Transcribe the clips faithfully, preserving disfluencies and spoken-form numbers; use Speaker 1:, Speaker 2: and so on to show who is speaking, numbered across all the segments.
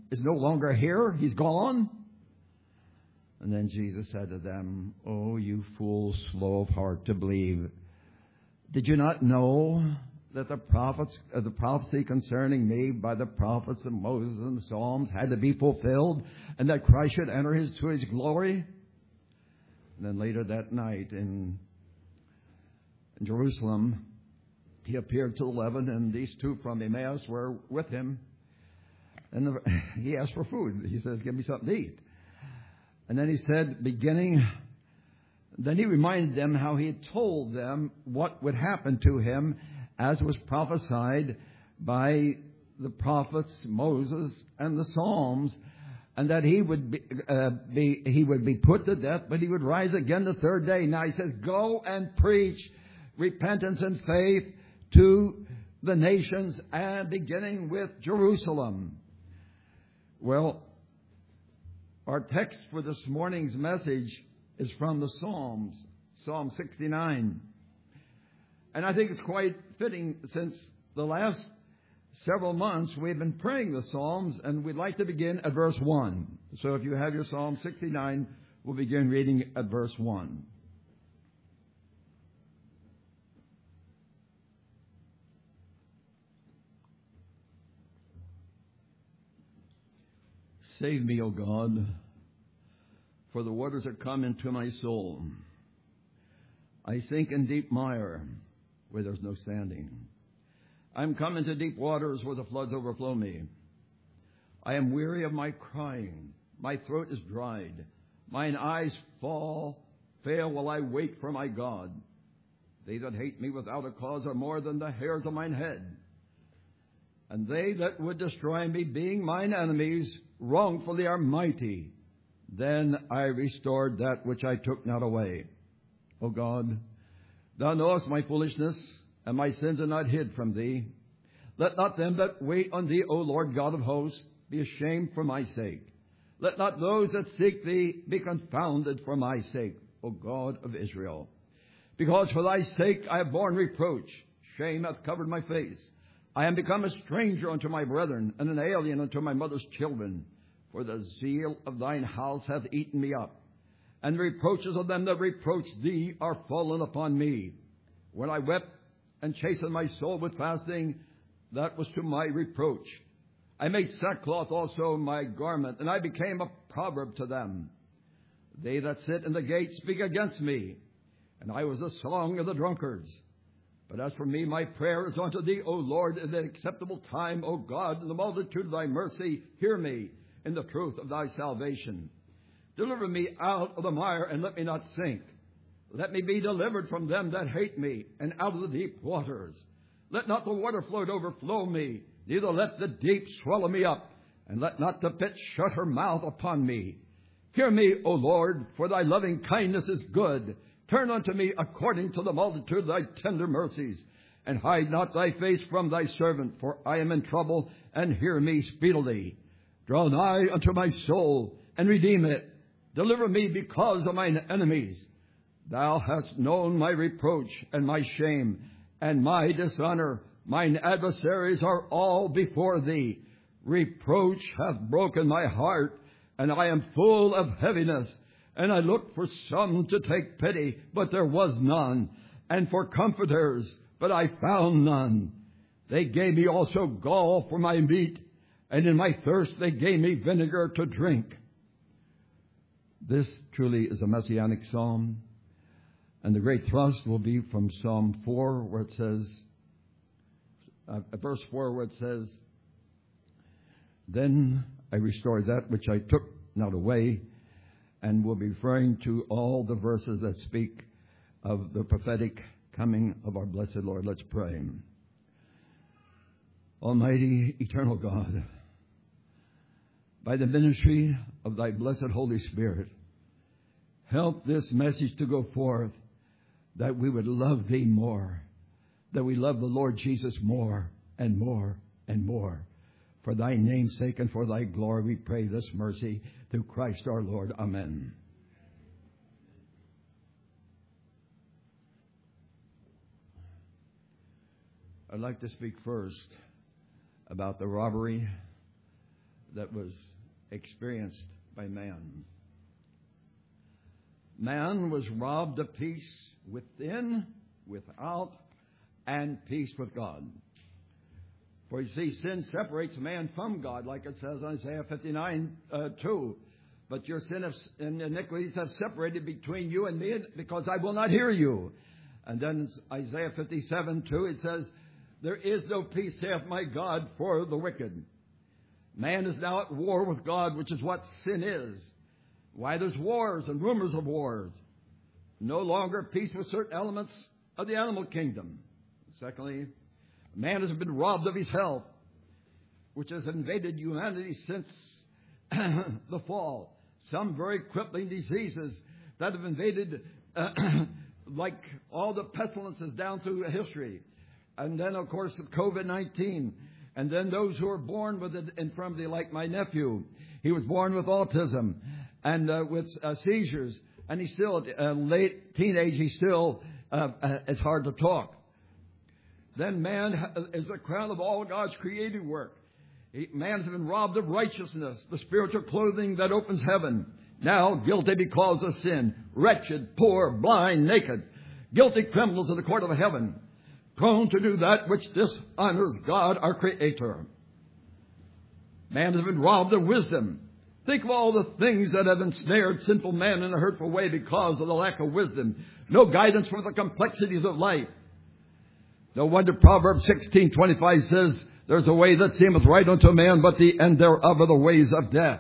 Speaker 1: is no longer here. He's gone. And then Jesus said to them, "Oh, you fools, slow of heart to believe. Did you not know that the prophets, uh, the prophecy concerning me by the prophets of Moses and the Psalms had to be fulfilled, and that Christ should enter his, to his glory?" And then later that night in, in Jerusalem, he appeared to eleven, and these two from Emmaus were with him. And the, he asked for food. He says, "Give me something to eat." And then he said, beginning, then he reminded them how he had told them what would happen to him as was prophesied by the prophets Moses and the Psalms, and that he would be, uh, be he would be put to death, but he would rise again the third day. Now he says, "Go and preach repentance and faith to the nations, and beginning with Jerusalem." Well, our text for this morning's message is from the Psalms, Psalm sixty-nine. And I think it's quite fitting, since the last several months we've been praying the Psalms, and we'd like to begin at verse one. So if you have your Psalm sixty-nine, we'll begin reading at verse one. Save me, O God, for the waters are come into my soul. I sink in deep mire where there's no standing. I am come into deep waters where the floods overflow me. I am weary of my crying. My throat is dried. Mine eyes fall, fail while I wait for my God. They that hate me without a cause are more than the hairs of mine head. And they that would destroy me, being mine enemies, wrongfully are mighty. Then I restored that which I took not away. O God, thou knowest my foolishness, and my sins are not hid from thee. Let not them that wait on thee, O Lord God of hosts, be ashamed for my sake. Let not those that seek thee be confounded for my sake, O God of Israel. Because for thy sake I have borne reproach. Shame hath covered my face. I am become a stranger unto my brethren, and an alien unto my mother's children. For the zeal of thine house hath eaten me up, and the reproaches of them that reproach thee are fallen upon me. When I wept and chastened my soul with fasting, that was to my reproach. I made sackcloth also my garment, and I became a proverb to them. They that sit in the gate speak against me, and I was the song of the drunkards. But as for me, my prayer is unto thee, O Lord, in the acceptable time, O God, in the multitude of thy mercy, hear me in the truth of thy salvation. Deliver me out of the mire, and let me not sink. Let me be delivered from them that hate me, and out of the deep waters. Let not the water flood overflow me, neither let the deep swallow me up, and let not the pit shut her mouth upon me. Hear me, O Lord, for thy loving kindness is good. Turn unto me according to the multitude of thy tender mercies, and hide not thy face from thy servant, for I am in trouble, and hear me speedily. Draw nigh unto my soul, and redeem it. Deliver me because of mine enemies. Thou hast known my reproach and my shame, and my dishonor. Mine adversaries are all before thee. Reproach hath broken my heart, and I am full of heaviness. And I looked for some to take pity, but there was none, and for comforters, but I found none. They gave me also gall for my meat, and in my thirst they gave me vinegar to drink. This truly is a messianic psalm, and the great thrust will be from Psalm four, where it says, uh, verse four, where it says, "Then I restored that which I took not away," and we'll be referring to all the verses that speak of the prophetic coming of our blessed Lord. Let's pray. Almighty, eternal God, by the ministry of thy blessed Holy Spirit, help this message to go forth, that we would love thee more, that we love the Lord Jesus more and more and more. For thy name's sake and for thy glory, we pray this mercy through Christ our Lord. Amen. I'd like to speak first about the robbery that was experienced by man. Man was robbed of peace within, without, and peace with God. For you see, sin separates man from God, like it says in Isaiah fifty-nine, uh, two. But your sin and iniquities have separated between you and me, because I will not hear you. And then Isaiah fifty-seven, two, it says, there is no peace, saith my God, for the wicked. Man is now at war with God, which is what sin is. Why there's wars and rumors of wars. No longer peace with certain elements of the animal kingdom. Secondly, man has been robbed of his health, which has invaded humanity since the fall. Some very crippling diseases that have invaded, uh, like all the pestilences down through history. And then, of course, covid nineteen. And then those who are born with an infirmity, like my nephew. He was born with autism and uh, with uh, seizures. And he's still, uh, late teenage, he's still, uh, uh, it's hard to talk. Then man is the crown of all God's creative work. He, man has been robbed of righteousness, the spiritual clothing that opens heaven. Now guilty because of sin. Wretched, poor, blind, naked. Guilty criminals in the court of heaven. Prone to do that which dishonors God, our Creator. Man has been robbed of wisdom. Think of all the things that have ensnared sinful man in a hurtful way because of the lack of wisdom. No guidance for the complexities of life. No wonder Proverbs sixteen twenty-five says, there's a way that seemeth right unto a man, but the end thereof are the ways of death.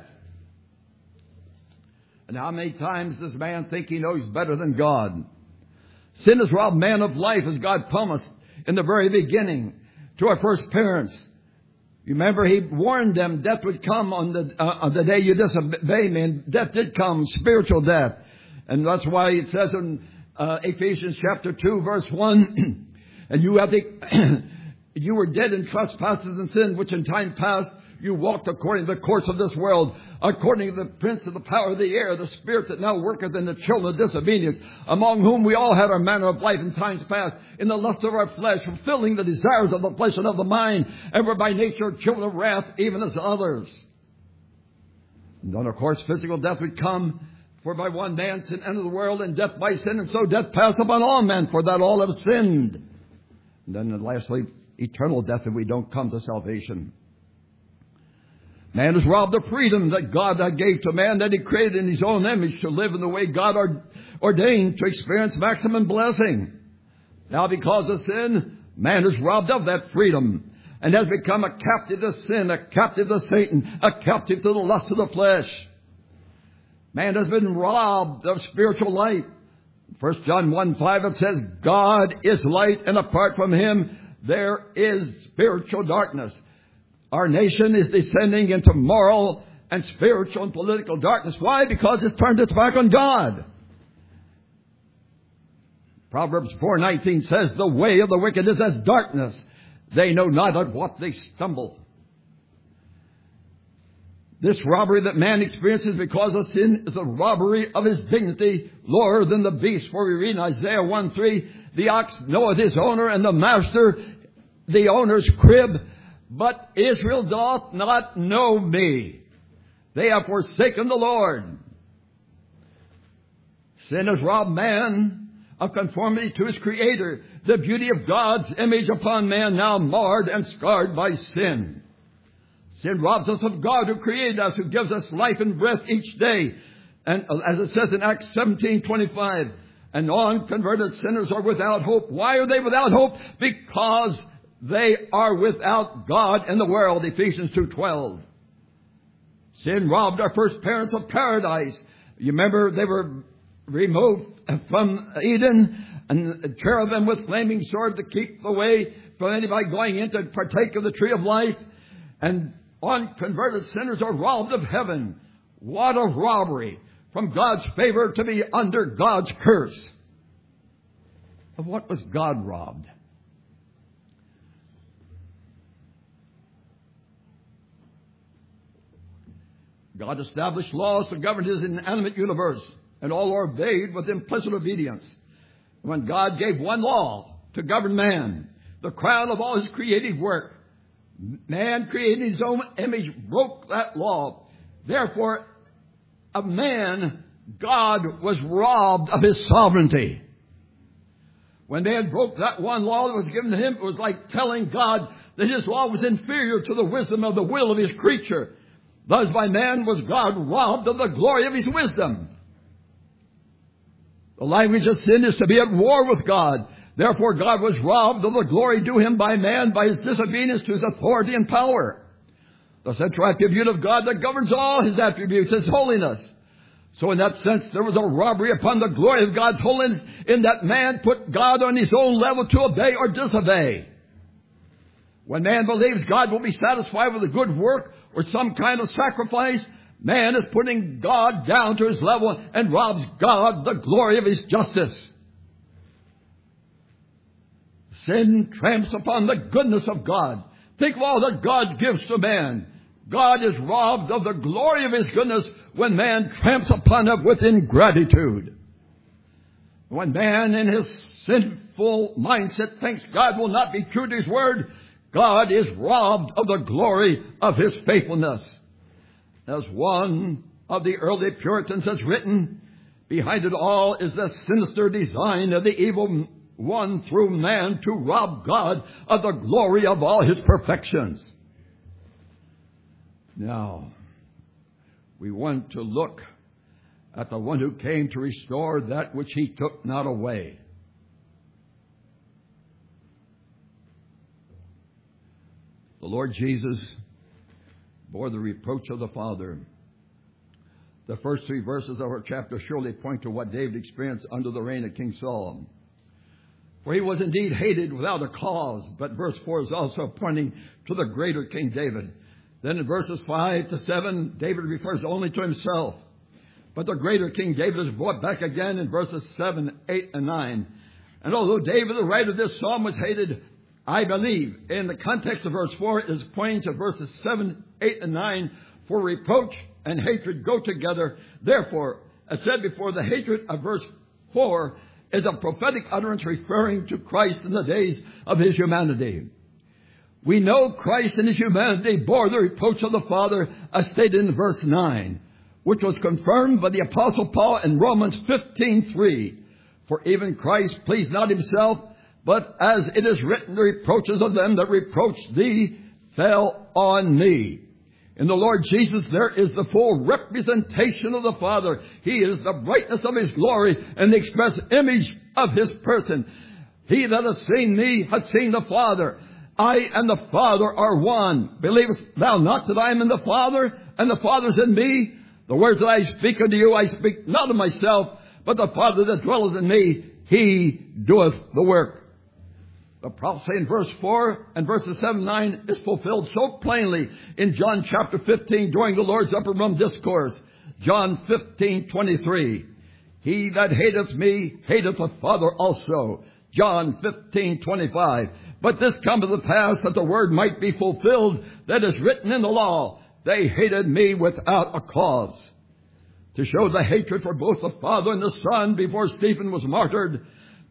Speaker 1: And how many times does man think he knows better than God? Sin has robbed man of life, as God promised in the very beginning to our first parents. You remember, He warned them death would come on the uh, on the day you disobey me, and death did come, spiritual death. And that's why it says in uh, Ephesians chapter two, verse one, and you have the, you were dead in trespasses and sin, which in time past you walked according to the course of this world, according to the prince of the power of the air, the spirit that now worketh in the children of disobedience, among whom we all had our manner of life in times past, in the lust of our flesh, fulfilling the desires of the flesh and of the mind, and were by nature children of wrath, even as others. And then, of course, physical death would come, for by one man sin entered the world, and death by sin, and so death passed upon all men, for that all have sinned. And then lastly, eternal death if we don't come to salvation. Man is robbed of freedom that God gave to man, that He created in His own image to live in the way God ordained to experience maximum blessing. Now, because of sin, man is robbed of that freedom and has become a captive to sin, a captive to Satan, a captive to the lust of the flesh. Man has been robbed of spiritual light. First John one five, it says, God is light, and apart from Him there is spiritual darkness. Our nation is descending into moral and spiritual and political darkness. Why? Because it's turned its back on God. Proverbs four nineteen says, the way of the wicked is as darkness. They know not at what they stumble. This robbery that man experiences because of sin is a robbery of his dignity, lower than the beast. For we read in Isaiah one three, the ox knoweth his owner, and the master the owner's crib. But Israel doth not know me. They have forsaken the Lord. Sin has robbed man of conformity to his Creator. The beauty of God's image upon man now marred and scarred by sin. Sin robs us of God who created us, who gives us life and breath each day. And as it says in Acts seventeen twenty-five, and unconverted sinners are without hope. Why are they without hope? Because they are without God in the world, Ephesians two twelve. Sin robbed our first parents of paradise. You remember they were removed from Eden, and cherubim with flaming sword to keep away from anybody going in to partake of the tree of life. And unconverted sinners are robbed of heaven. What a robbery! From God's favor to be under God's curse. Of what was God robbed? God established laws to govern His inanimate universe, and all are obeyed with implicit obedience. When God gave one law to govern man, the crown of all His creative work, Man created in his own image broke that law. Therefore, of man, God was robbed of his sovereignty. When man broke that one law that was given to him, it was like telling God that his law was inferior to the wisdom of the will of his creature. Thus by man was God robbed of the glory of his wisdom. The language of sin is to be at war with God. Therefore God was robbed of the glory due him by man by his disobedience to his authority and power. The central attribute of God that governs all his attributes is holiness. So in that sense, there was a robbery upon the glory of God's holiness in that man put God on his own level to obey or disobey. When man believes God will be satisfied with a good work or some kind of sacrifice, man is putting God down to his level and robs God the glory of his justice. Sin tramps upon the goodness of God. Think of all that God gives to man. God is robbed of the glory of his goodness when man tramps upon it with ingratitude. When man in his sinful mindset thinks God will not be true to his word, God is robbed of the glory of his faithfulness. As one of the early Puritans has written, behind it all is the sinister design of the evil one through man to rob God of the glory of all his perfections. Now, we want to look at the one who came to restore that which he took not away. The Lord Jesus bore the reproach of the Father. The first three verses of our chapter surely point to what David experienced under the reign of King Saul. For he was indeed hated without a cause, but verse four is also pointing to the greater King David. Then in verses five to seven, David refers only to himself. But the greater King David is brought back again in verses seven, eight, and nine. And although David, the writer of this psalm, was hated, I believe, in the context of verse four, is pointing to verses seven, eight, and nine, for reproach and hatred go together. Therefore, as said before, the hatred of verse four is a prophetic utterance referring to Christ in the days of his humanity. We know Christ in his humanity bore the reproach of the Father, as stated in verse nine, which was confirmed by the Apostle Paul in Romans fifteen three. For even Christ pleased not himself, but as it is written, the reproaches of them that reproached thee fell on me. In the Lord Jesus there is the full representation of the Father. He is the brightness of his glory and the express image of his person. He that hath seen me hath seen the Father. I and the Father are one. Believest thou not that I am in the Father, and the Father is in me? The words that I speak unto you, I speak not of myself, but the Father that dwelleth in me, he doeth the work. The prophecy in verse four and verses seven and nine is fulfilled so plainly in John chapter fifteen during the Lord's upper room discourse. John fifteen twenty-three. He that hateth me hateth the Father also. John fifteen twenty-five. But this cometh to pass that the word might be fulfilled that is written in the law. They hated me without a cause. To show the hatred for both the Father and the Son before Stephen was martyred,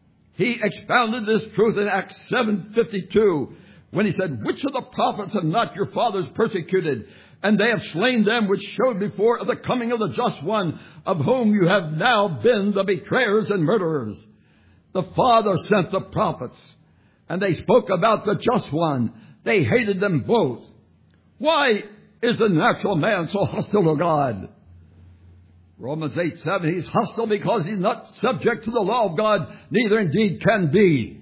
Speaker 1: he expounded this truth in Acts seven fifty-two when he said, which of the prophets have not your fathers persecuted? And they have slain them which showed before of the coming of the just one, of whom you have now been the betrayers and murderers. The Father sent the prophets, and they spoke about the just one. They hated them both. Why is the natural man so hostile to God? Romans eight seven, he's hostile because he's not subject to the law of God, neither indeed can be.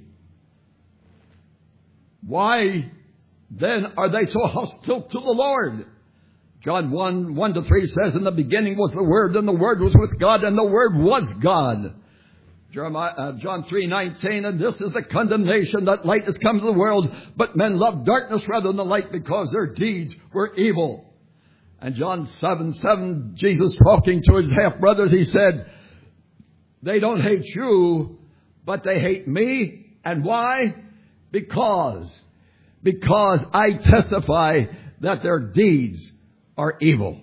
Speaker 1: Why then are they so hostile to the Lord? John one, one to three says, in the beginning was the Word, and the Word was with God, and the Word was God. Jeremiah, uh, John three nineteen, and this is the condemnation that light has come to the world, but men love darkness rather than the light because their deeds were evil. And John seven seven, Jesus talking to his half-brothers, he said, they don't hate you, but they hate me. And why? Because, because I testify that their deeds are evil.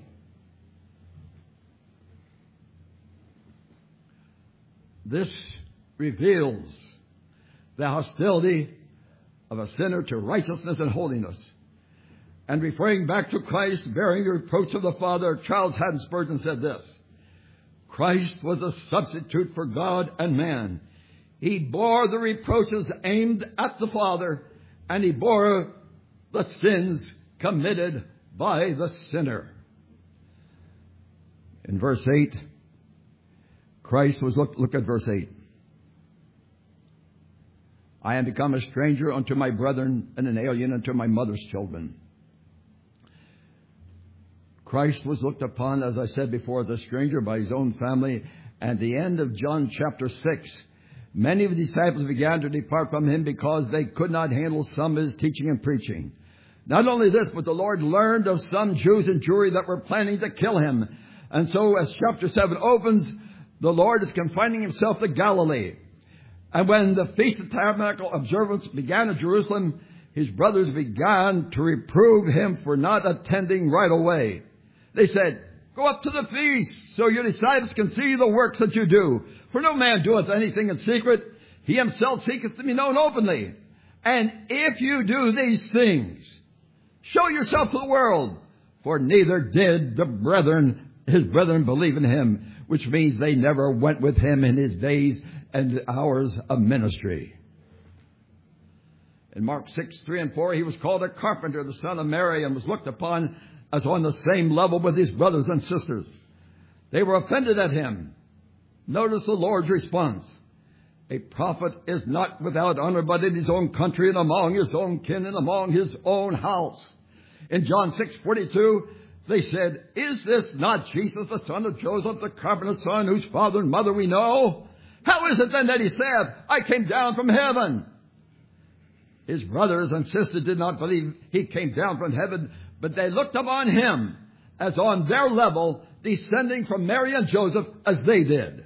Speaker 1: This reveals the hostility of a sinner to righteousness and holiness. And referring back to Christ, bearing the reproach of the Father, Charles Haddon Spurgeon said this: Christ was a substitute for God and man. He bore the reproaches aimed at the Father, and he bore the sins committed by the sinner. In verse eight, Christ was, look, look at verse eight. I am become a stranger unto my brethren and an alien unto my mother's children. Christ was looked upon, as I said before, as a stranger by his own family. And at the end of John chapter six, many of the disciples began to depart from him because they could not handle some of his teaching and preaching. Not only this, but the Lord learned of some Jews in Jewry that were planning to kill him. And so as chapter seven opens, the Lord is confining himself to Galilee. And when the Feast of Tabernacle observance began in Jerusalem, his brothers began to reprove him for not attending right away. They said, go up to the feast, so your disciples can see the works that you do. For no man doeth anything in secret. He himself seeketh to be known openly. And if you do these things, show yourself to the world. For neither did the brethren, his brethren, believe in him, which means they never went with him in his days and hours of ministry. In Mark six, three and four, he was called a carpenter, the son of Mary, and was looked upon as on the same level with his brothers and sisters. They were offended at him. Notice the Lord's response. A prophet is not without honor, but in his own country and among his own kin and among his own house. In John six, forty-two, they said, is this not Jesus, the son of Joseph, the carpenter's son, whose father and mother we know? How is it then that he said, I came down from heaven? His brothers and sisters did not believe he came down from heaven, but they looked upon him as on their level, descending from Mary and Joseph as they did.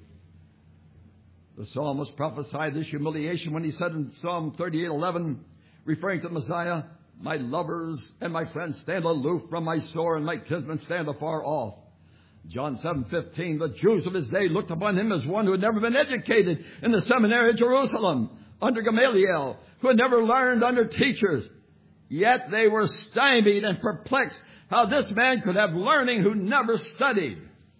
Speaker 1: The psalmist prophesied this humiliation when he said in Psalm thirty-eight eleven, referring to Messiah, my lovers and my friends stand aloof from my sore, and my kinsmen stand afar off. John seven fifteen, the Jews of his day looked upon him as one who had never been educated in the seminary of Jerusalem under Gamaliel, who had never learned under teachers. Yet they were stymied and perplexed how this man could have learning who never studied.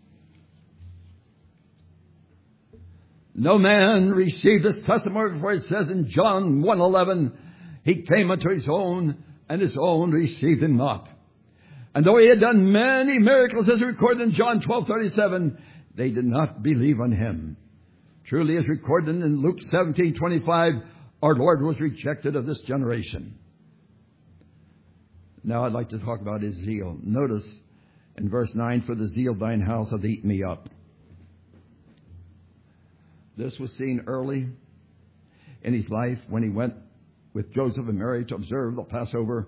Speaker 1: No man received his testimony, for it says in John one eleven, he came unto his own, and his own received him not. And though he had done many miracles, as recorded in John twelve thirty-seven, they did not believe on him. Truly, as recorded in Luke seventeen twenty-five, our Lord was rejected of this generation. Now I'd like to talk about his zeal. Notice in verse nine, for the zeal of thine house hath eaten me up. This was seen early in his life when he went with Joseph and Mary to observe the Passover.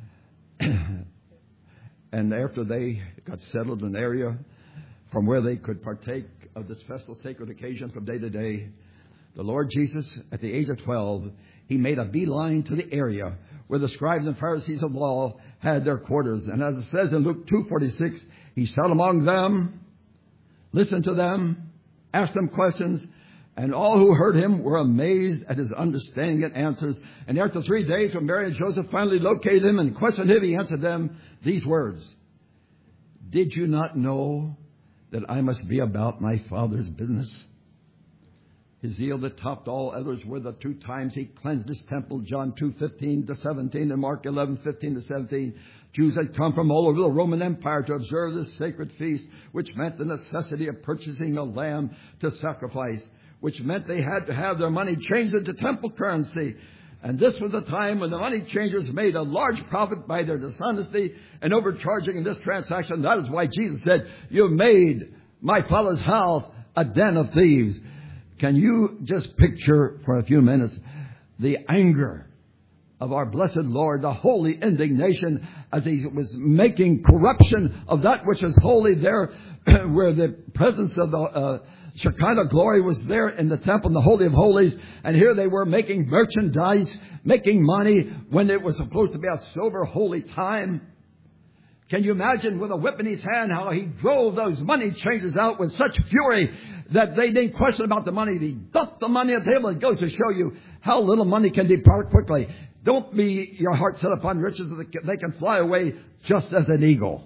Speaker 1: And after they got settled in an area from where they could partake of this festal sacred occasion from day to day, the Lord Jesus, at the age of twelve, he made a beeline to the area where the scribes and Pharisees of law had their quarters. And as it says in Luke two forty-six, he sat among them, listened to them, asked them questions, and all who heard him were amazed at his understanding and answers. And after three days, when Mary and Joseph finally located him and questioned him, he answered them these words: did you not know that I must be about my Father's business? His zeal that topped all others were the two times he cleansed his temple, John two fifteen to seventeen and Mark eleven fifteen to seventeen. Jews had come from all over the Roman Empire to observe this sacred feast, which meant the necessity of purchasing a lamb to sacrifice, which meant they had to have their money changed into temple currency. And this was a time when the money changers made a large profit by their dishonesty and overcharging in this transaction. That is why Jesus said, you've made my Father's house a den of thieves. Can you just picture for a few minutes the anger of our blessed Lord, the holy indignation as he was making corruption of that which is holy there where the presence of the uh, Shekinah glory was there in the temple, in the Holy of Holies. And here they were making merchandise, making money when it was supposed to be a sober, holy time. Can you imagine with a whip in his hand how he drove those money changers out with such fury? that they didn't question about the money. He dumped the money on the table. It goes to show you how little money can depart quickly. Don't be your heart set upon riches. They can fly away just as an eagle.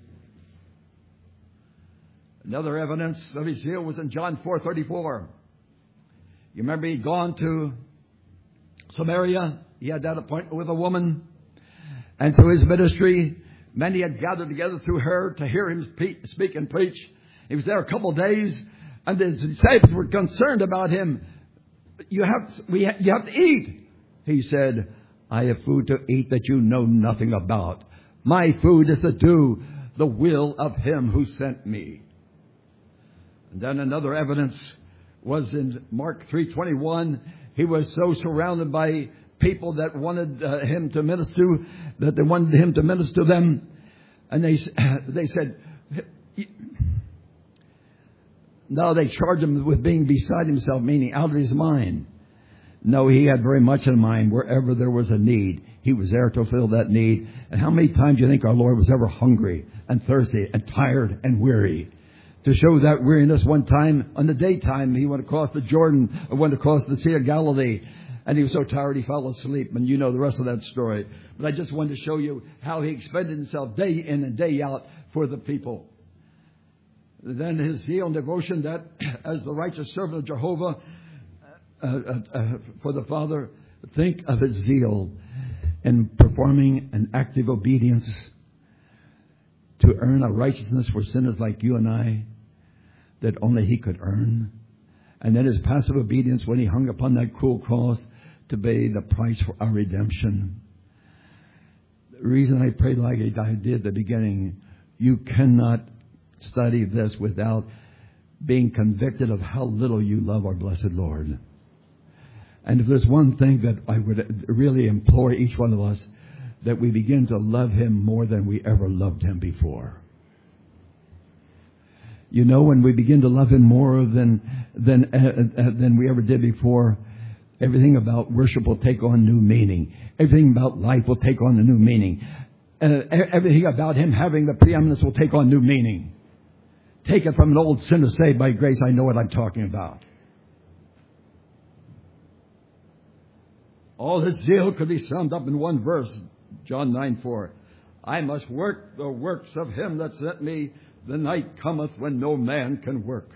Speaker 1: Another evidence of his zeal was in John four thirty-four. You remember he'd gone to Samaria. He had that appointment with a woman. And through his ministry, many had gathered together through her to hear him speak and preach. He was there a couple of days, and the disciples were concerned about him. You have, we, you have to eat. He said, I have food to eat that you know nothing about. My food is to do the will of him who sent me. And then another evidence was in Mark three twenty-one. He was so surrounded by people that wanted uh, him to minister to, that they wanted him to minister to them. And they they said, no, they charged him with being beside himself, meaning out of his mind. No, he had very much in mind. Wherever there was a need, he was there to fill that need. And how many times do you think our Lord was ever hungry and thirsty and tired and weary? To show that weariness, one time, on the daytime, he went across the Jordan, went across the Sea of Galilee, and he was so tired he fell asleep. And you know the rest of that story. But I just wanted to show you how he expended himself day in and day out for the people. Then his zeal and devotion that, as the righteous servant of Jehovah, uh, uh, uh, for the Father, think of his zeal in performing an active obedience to earn a righteousness for sinners like you and I that only he could earn. And then his passive obedience when he hung upon that cruel cross to pay the price for our redemption. The reason I prayed like I did at the beginning, you cannot study this without being convicted of how little you love our blessed Lord. And if there's one thing that I would really implore each one of us, that we begin to love him more than we ever loved him before. You know, when we begin to love him more than than uh, uh, than we ever did before, everything about worship will take on new meaning. Everything about life will take on a new meaning. Uh, everything about him having the preeminence will take on new meaning. Take it from an old sinner saved by grace. I know what I'm talking about. All his zeal could be summed up in one verse. John nine four. I must work the works of him that sent me. The night cometh when no man can work.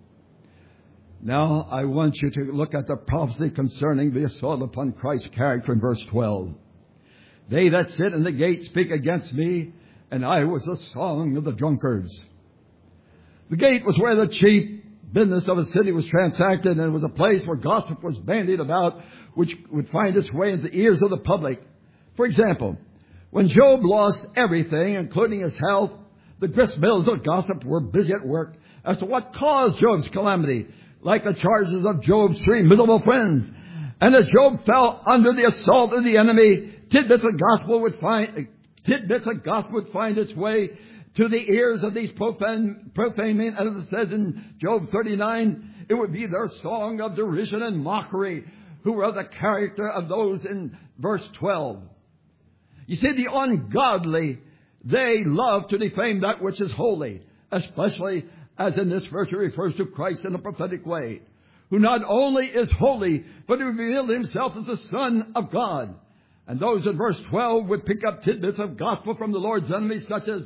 Speaker 1: Now I want you to look at the prophecy concerning the assault upon Christ's character in verse twelve. They that sit in the gate speak against me, and I was the song of the drunkards. The gate was where the chief business of a city was transacted, and it was a place where gossip was bandied about, which would find its way into the ears of the public. For example, when Job lost everything, including his health, the grist mills of gossip were busy at work as to what caused Job's calamity, like the charges of Job's three miserable friends. And as Job fell under the assault of the enemy, tidbits of gospel would find tidbits of gossip would find its way to the ears of these profane, profane men. As it says in Job thirty-nine, it would be their song of derision and mockery, who were the character of those in verse twelve. You see, the ungodly, they love to defame that which is holy, especially as in this verse it refers to Christ in a prophetic way, who not only is holy, but who revealed himself as the Son of God. And those in verse twelve would pick up tidbits of gospel from the Lord's enemies, such as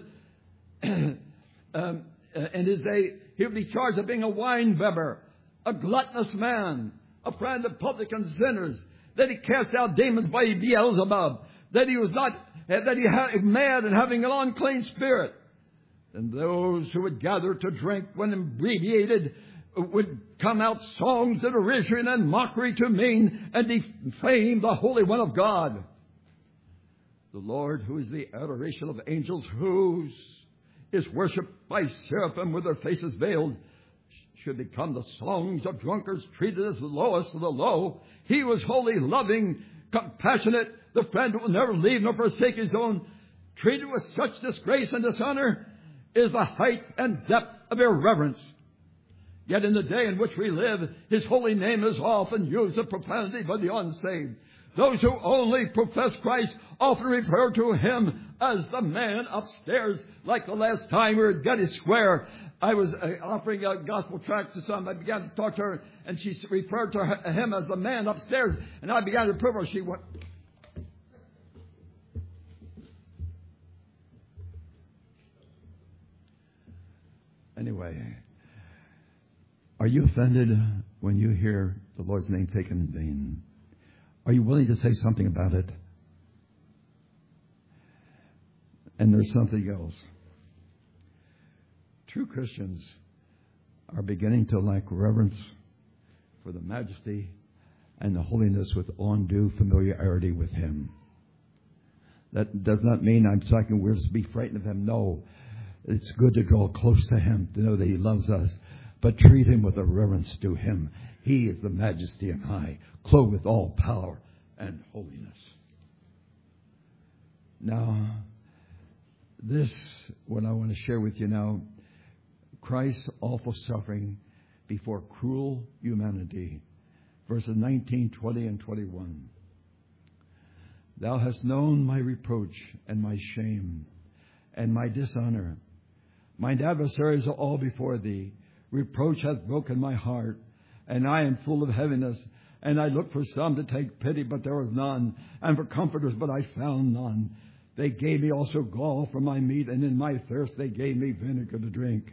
Speaker 1: um, in his day, he would be charged of being a winebibber, a gluttonous man, a friend of publicans and sinners, that he cast out demons by Beelzebub, that he was not, that he had mad and having an unclean spirit. And those who would gather to drink when inebriated would come out songs of derision and mockery to mean and defame the Holy One of God. The Lord, who is the adoration of angels, whose is worshipped by seraphim with their faces veiled, should become the songs of drunkards, treated as the lowest of the low. He was holy, loving, compassionate, the friend who will never leave nor forsake his own. Treated with such disgrace and dishonor is the height and depth of irreverence. Yet in the day in which we live, his holy name is often used as profanity by the unsaved. Those who only profess Christ often refer to him as the man upstairs, like the last time we were at Getty Square I was uh, offering a gospel tract to some. I began to talk to her, and she referred to her, him as the man upstairs. And I began to prove her. She went. Anyway, are you offended when you hear the Lord's name taken in vain? Are you willing to say something about it? And there's something else. True Christians are beginning to lack reverence for the majesty and the holiness with undue familiarity with Him. That does not mean I'm saying we're to be frightened of Him. No. It's good to draw close to Him, to know that He loves us, but treat Him with a reverence to Him. He is the majesty and high, clothed with all power and holiness. Now, this, what I want to share with you now, Christ's awful suffering before cruel humanity. Verses nineteen, twenty, and twenty-one. Thou hast known my reproach and my shame and my dishonor. Mine adversaries are all before thee. Reproach hath broken my heart, and I am full of heaviness. And I looked for some to take pity, but there was none, and for comforters, but I found none. They gave me also gall for my meat, and in my thirst they gave me vinegar to drink.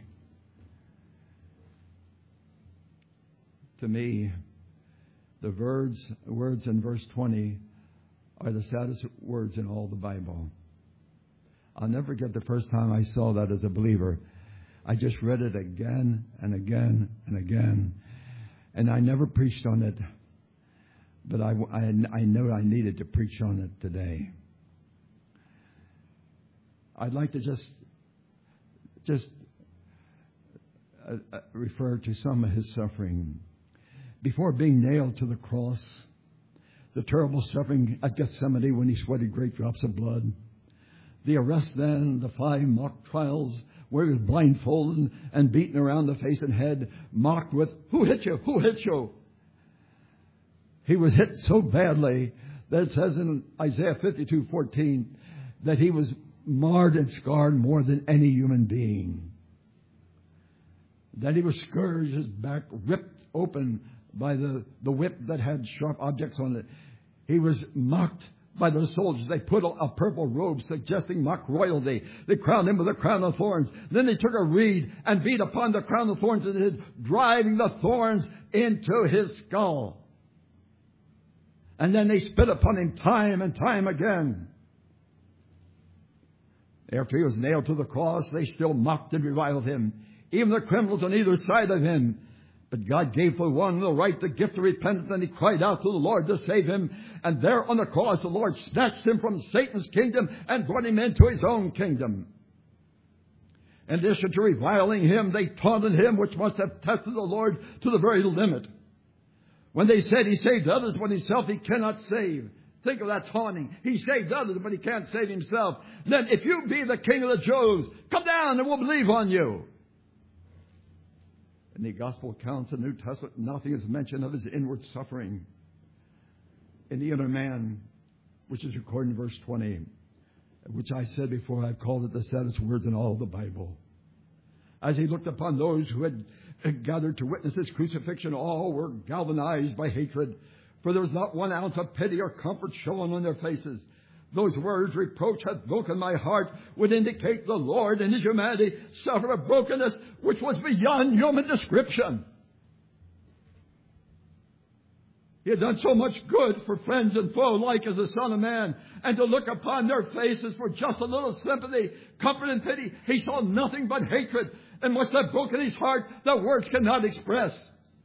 Speaker 1: To me, the words, words in verse twenty are the saddest words in all the Bible. I'll never forget the first time I saw that as a believer. I just read it again and again and again. And I never preached on it. But I, I, I know I needed to preach on it today. I'd like to just, just uh, uh, refer to some of His suffering. Before being nailed to the cross, the terrible suffering at Gethsemane when He sweated great drops of blood. The arrest then, the five mock trials where He was blindfolded and beaten around the face and head, mocked with, who hit you? Who hit you? He was hit so badly that it says in Isaiah fifty-two fourteen that He was marred and scarred more than any human being. That He was scourged, His back ripped open by the, the whip that had sharp objects on it. He was mocked by the soldiers. They put a purple robe suggesting mock royalty. They crowned Him with a crown of thorns. Then they took a reed and beat upon the crown of thorns and hid, driving the thorns into His skull. And then they spit upon Him time and time again. After He was nailed to the cross, they still mocked and reviled Him, even the criminals on either side of Him. But God gave for one the right, the gift of repentance, and He cried out to the Lord to save him. And there on the cross, the Lord snatched Him from Satan's kingdom and brought Him into His own kingdom. In addition to reviling Him, they taunted Him, which must have tested the Lord to the very limit. When they said He saved others, but Himself He cannot save. Think of that taunting. He saved others, but He can't save Himself. Then if you be the King of the Jews, come down and we'll believe on you. In the Gospel accounts of the New Testament, nothing is mentioned of His inward suffering in the inner man, which is recorded in verse twenty, which I said before, I've called it the saddest words in all the Bible. As He looked upon those who had gathered to witness His crucifixion, all were galvanized by hatred, for there was not one ounce of pity or comfort shown on their faces. Those words, reproach hath broken my heart, would indicate the Lord in His humanity suffered a brokenness which was beyond human description. He had done so much good for friends and foe alike as the Son of Man. And to look upon their faces for just a little sympathy, comfort, and pity, He saw nothing but hatred and must have broken His heart that words cannot express.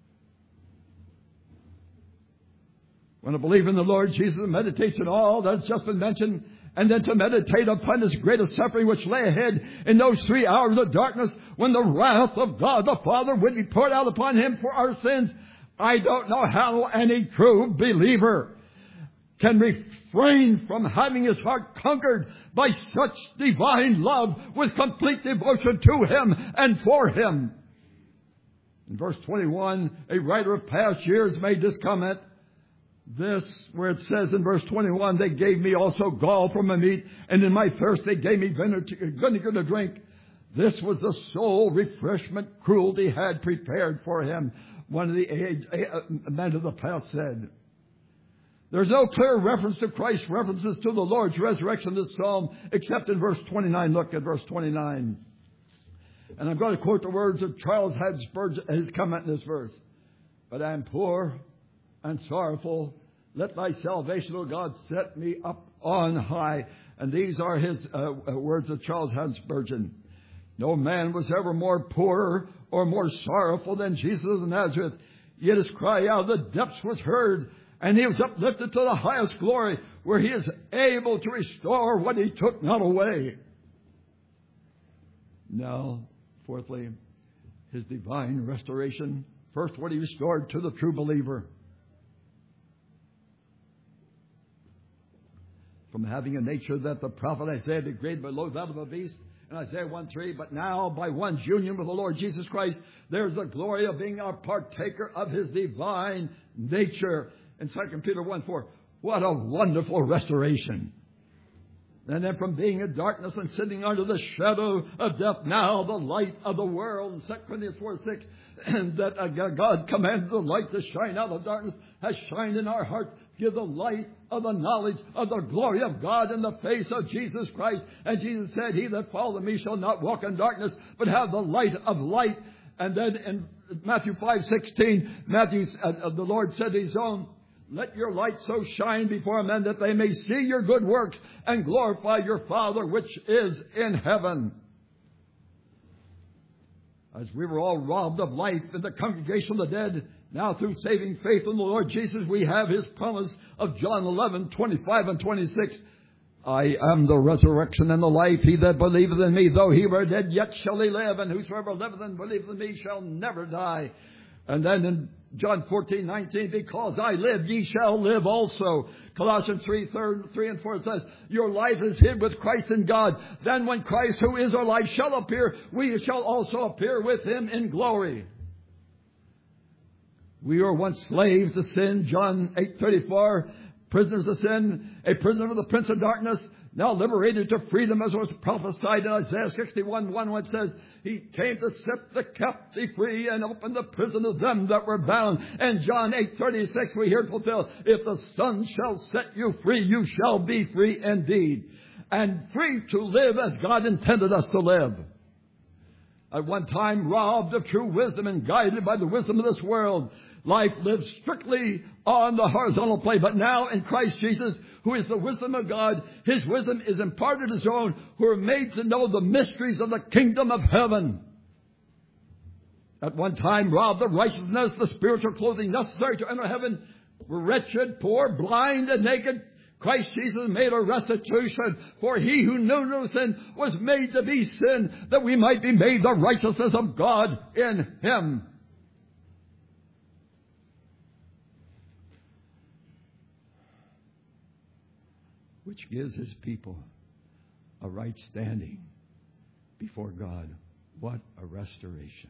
Speaker 1: When a believer in the Lord Jesus meditates on all that's just been mentioned, and then to meditate upon His greatest suffering which lay ahead in those three hours of darkness when the wrath of God the Father would be poured out upon Him for our sins, I don't know how any true believer can refrain from having his heart conquered by such divine love with complete devotion to Him and for Him. In verse twenty-one, a writer of past years made this comment. This, where it says in verse twenty-one, they gave me also gall for my meat, and in my thirst they gave me vinegar to drink. This was the sole refreshment cruelty had prepared for him, one of the age, uh, men of the past said. There's no clear reference to Christ's references to the Lord's resurrection in this psalm, except in verse twenty-nine. Look at verse twenty-nine. And I'm going to quote the words of Charles Haddon Spurgeon, his comment in this verse. But I am poor and sorrowful. Let thy salvation, O God, set me up on high. And these are his uh, words of Charles Haddon Spurgeon. No man was ever more poor or more sorrowful than Jesus of Nazareth. Yet his cry out of the depths was heard, and he was uplifted to the highest glory, where he is able to restore what he took not away. Now, fourthly, his divine restoration. First, what he restored to the true believer. From having a nature that the prophet Isaiah degraded below that of a beast, in Isaiah one three, but now by one's union with the Lord Jesus Christ, there's the glory of being a partaker of his divine nature. In Second Peter one four, what a wonderful restoration. And then from being in darkness and sitting under the shadow of death, now the light of the world. In Second Corinthians four six, and that uh, God commanded the light to shine out of darkness, has shined in our hearts. Give the light of the knowledge of the glory of God in the face of Jesus Christ. And Jesus said, he that followeth me shall not walk in darkness, but have the light of light. And then in Matthew five sixteen, Matthew, uh, the Lord said to his own, let your light so shine before men that they may see your good works and glorify your Father which is in heaven. As we were all robbed of life in the congregation of the dead, now through saving faith in the Lord Jesus, we have his promise of John eleven twenty-five and twenty-six. I am the resurrection and the life. He that believeth in me, though he were dead, yet shall he live. And whosoever liveth and believeth in me shall never die. And then in John fourteen nineteen, because I live, ye shall live also. Colossians three, three and four says, your life is hid with Christ in God. Then when Christ, who is our life, shall appear, we shall also appear with him in glory. We were once slaves to sin, John eight thirty-four, prisoners of sin, a prisoner of the prince of darkness, now liberated to freedom, as was prophesied in Isaiah sixty-one one, when it says, he came to set the captive free and open the prison of them that were bound. And John eight thirty-six, we hear fulfilled, if the Son shall set you free, you shall be free indeed. And free to live as God intended us to live. At one time robbed of true wisdom and guided by the wisdom of this world, life lives strictly on the horizontal plane. But now in Christ Jesus, who is the wisdom of God, his wisdom is imparted to his own, who are made to know the mysteries of the kingdom of heaven. At one time robbed of righteousness, the spiritual clothing necessary to enter heaven, were wretched, poor, blind, and naked. Christ Jesus made a restitution, for he who knew no sin was made to be sin, that we might be made the righteousness of God in him. Which gives his people a right standing before God. What a restoration.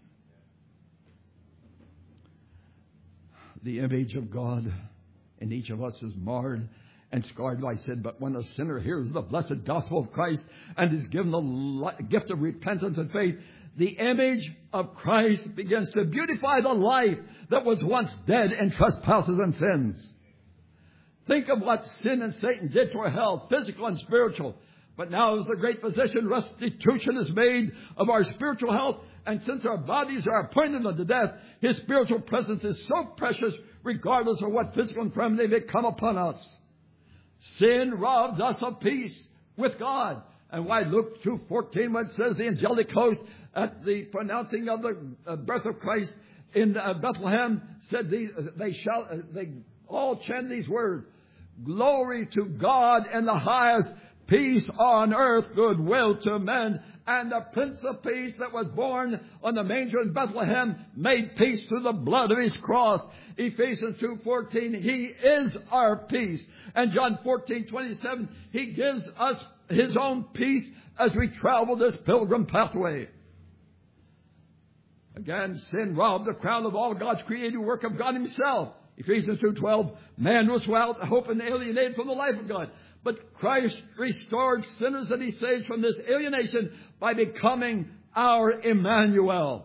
Speaker 1: The image of God in each of us is marred and scarred by sin. But when a sinner hears the blessed gospel of Christ and is given the gift of repentance and faith, the image of Christ begins to beautify the life that was once dead in trespasses and sins. Think of what sin and Satan did to our health, physical and spiritual. But now as the great physician, restitution is made of our spiritual health. And since our bodies are appointed unto death, his spiritual presence is so precious, regardless of what physical infirmity may come upon us. Sin robbed us of peace with God. And why Luke two fourteen, when it says the angelic host at the pronouncing of the birth of Christ in Bethlehem said these, they shall, they all chant these words, glory to God in the highest, peace on earth, goodwill to men. And the Prince of Peace that was born on the manger in Bethlehem made peace through the blood of his cross. Ephesians two fourteen, he is our peace. And John fourteen twenty-seven, he gives us his own peace as we travel this pilgrim pathway. Again, sin robbed the crown of all God's creative work of God himself. Ephesians two twelve, man was without hope and alienated from the life of God. But Christ restored sinners that he saves from this alienation by becoming our Emmanuel.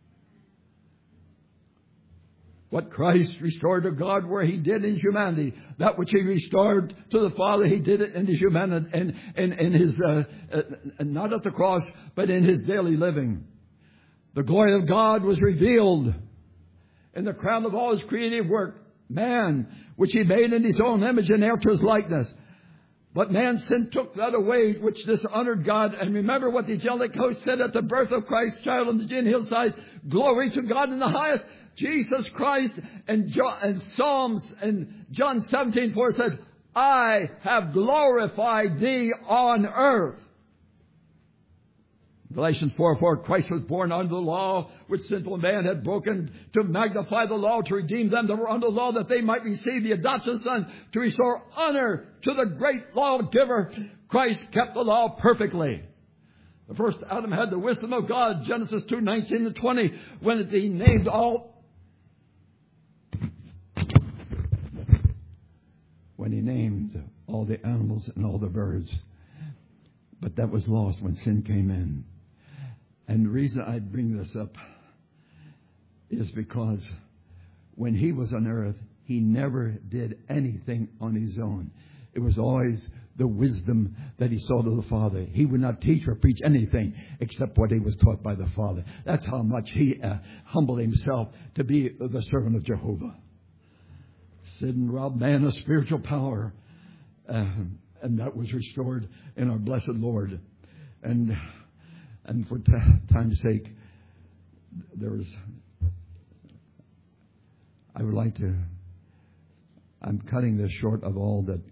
Speaker 1: What Christ restored to God where He did in His humanity, that which He restored to the Father, He did it in His humanity, and in, in, in His, uh, uh, not at the cross, but in His daily living. The glory of God was revealed in the crown of all His creative work, man, which He made in His own image and after His likeness. But man's sin took that away, which dishonored God. And remember what the angelic host said at the birth of Christ's child on the Judean hillside. Glory to God in the highest. Jesus Christ. And, John, and Psalms and John seventeen four said, I have glorified thee on earth. Galatians four four, Christ was born under the law, which sinful man had broken, to magnify the law, to redeem them that were under the law, that they might receive the adoption of Son, to restore honor to the great lawgiver. Christ kept the law perfectly. The first Adam had the wisdom of God, Genesis two nineteen and twenty, when he named all, when he named all the animals and all the birds. But that was lost when sin came in. And the reason I bring this up is because when He was on earth, He never did anything on His own. It was always the wisdom that He saw to the Father. He would not teach or preach anything except what He was taught by the Father. That's how much He uh, humbled Himself to be the servant of Jehovah. Sin robbed man of spiritual power. Uh, and that was restored in our blessed Lord. And and for t- time's sake, there is, I would like to, I'm cutting this short of all that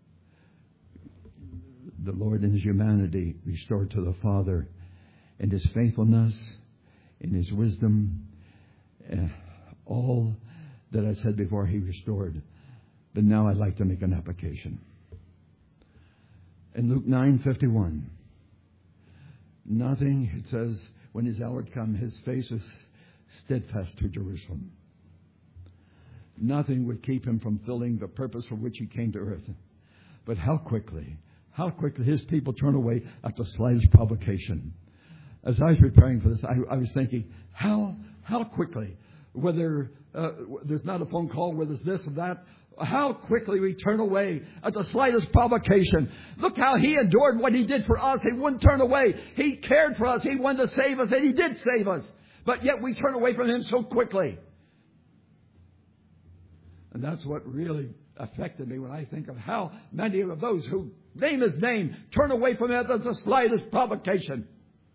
Speaker 1: the Lord in His humanity restored to the Father, in His faithfulness, in His wisdom, uh, all that I said before He restored. But now I'd like to make an application. In Luke nine fifty-one, nothing, it says, when His hour had come, His face was steadfast to Jerusalem. Nothing would keep Him from filling the purpose for which He came to earth. But how quickly, how quickly His people turn away at the slightest provocation. As I was preparing for this, I, I was thinking, how, how quickly, whether uh, there's not a phone call, whether it's this or that, how quickly we turn away at the slightest provocation. Look how He endured what He did for us. He wouldn't turn away. He cared for us. He wanted to save us, and He did save us. But yet we turn away from Him so quickly. And that's what really affected me when I think of how many of those who name His name turn away from Him at the slightest provocation.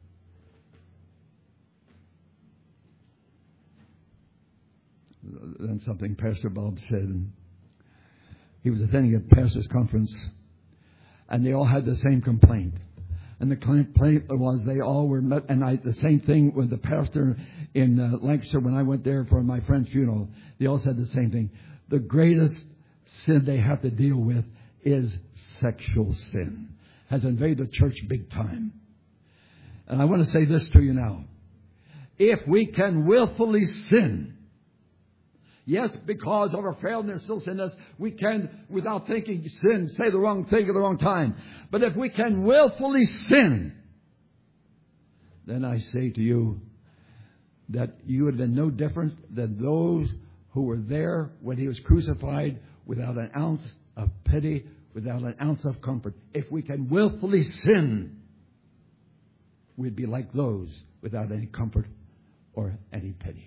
Speaker 1: Then something Pastor Bob said. He was attending a pastor's conference, and they all had the same complaint. And the complaint was they all were met, and I, the same thing with the pastor in uh, Lancaster when I went there for my friend's funeral. They all said the same thing. The greatest sin they have to deal with is sexual sin. Has invaded the church big time. And I want to say this to you now. If we can willfully sin, yes, because of our frailness still sin us, we can, without thinking, sin, say the wrong thing at the wrong time. But if we can willfully sin, then I say to you that you would have been no different than those who were there when He was crucified, without an ounce of pity, without an ounce of comfort. If we can willfully sin, we'd be like those without any comfort or any pity.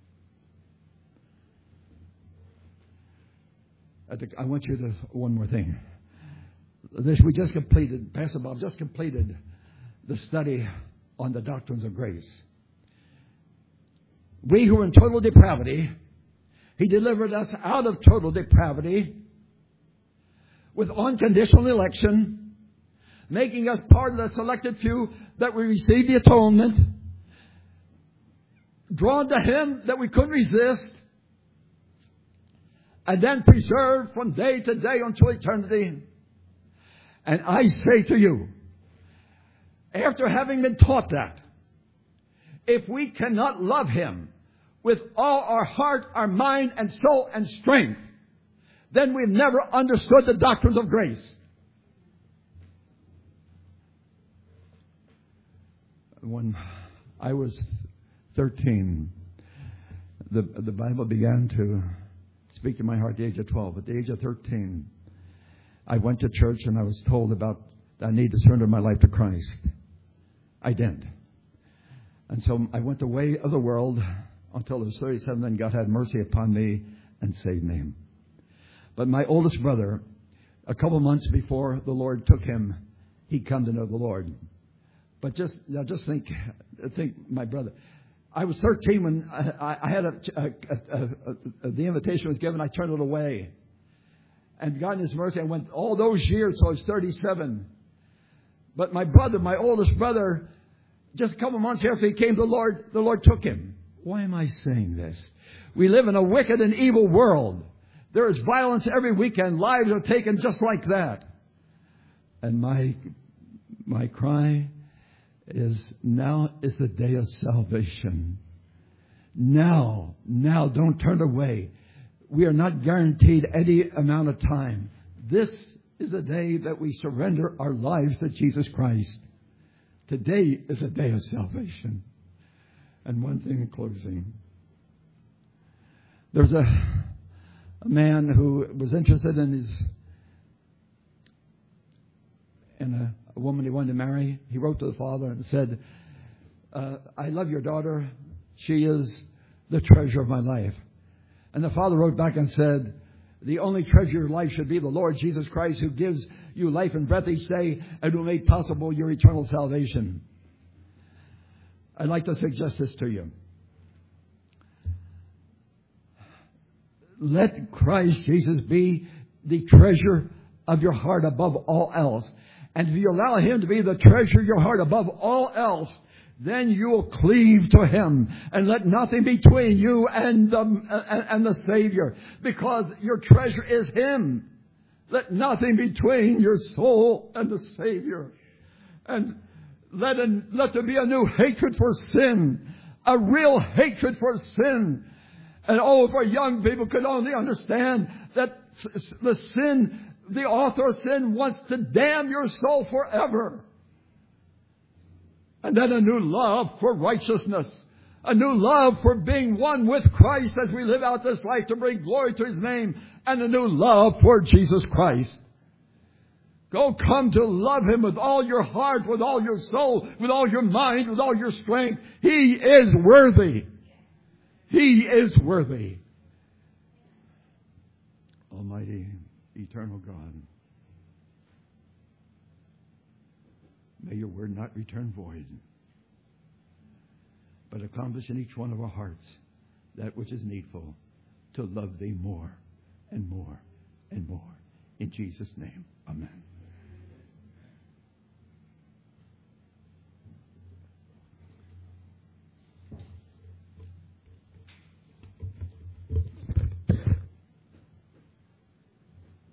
Speaker 1: I want you to, one more thing. This we just completed, Pastor Bob just completed the study on the doctrines of grace. We who were in total depravity, He delivered us out of total depravity with unconditional election, making us part of the selected few that we receive the atonement, drawn to Him that we couldn't resist, and then preserved from day to day until eternity. And I say to you, after having been taught that, if we cannot love Him with all our heart, our mind, and soul and strength, then we've never understood the doctrines of grace. One I was thirteen. The, the Bible began to speak to my heart at the age of twelve. At the age of thirteen, I went to church and I was told about that I need to surrender my life to Christ. I didn't. And so I went the way of the world until I was thirty-seven. Then God had mercy upon me and saved me. But my oldest brother, a couple months before the Lord took him, he'd come to know the Lord. But just now, just think, think, my brother. I was thirteen when I, I had a, a, a, a, a, the invitation was given. I turned it away, and God in His mercy, I went all those years. So I was thirty-seven. But my brother, my oldest brother, just a couple months after he came to the Lord, the Lord took him. Why am I saying this? We live in a wicked and evil world. There is violence every weekend. Lives are taken just like that. And my my cry is, now is the day of salvation. Now, now, don't turn away. We are not guaranteed any amount of time. This is the day that we surrender our lives to Jesus Christ. Today is a day of salvation. And one thing in closing. There's a, a man who was interested in his in a, a woman he wanted to marry. He wrote to the father and said, uh, I love your daughter. She is the treasure of my life. And the father wrote back and said, the only treasure of your life should be the Lord Jesus Christ, who gives you life and breath each day and who made possible your eternal salvation. I'd like to suggest this to you. Let Christ Jesus be the treasure of your heart above all else. And if you allow Him to be the treasure of your heart above all else, then you will cleave to Him and let nothing between you and the, and, and the Savior, because your treasure is Him. Let nothing between your soul and the Savior. And let, an, let there be a new hatred for sin, a real hatred for sin. And oh, if our young people could only understand that the sin, the author of sin wants to damn your soul forever. And then a new love for righteousness. A new love for being one with Christ as we live out this life to bring glory to His name. And a new love for Jesus Christ. Go, come to love Him with all your heart, with all your soul, with all your mind, with all your strength. He is worthy. He is worthy. Almighty, eternal God, may your word not return void, but accomplish in each one of our hearts that which is needful to love Thee more and more and more. In Jesus' name, amen.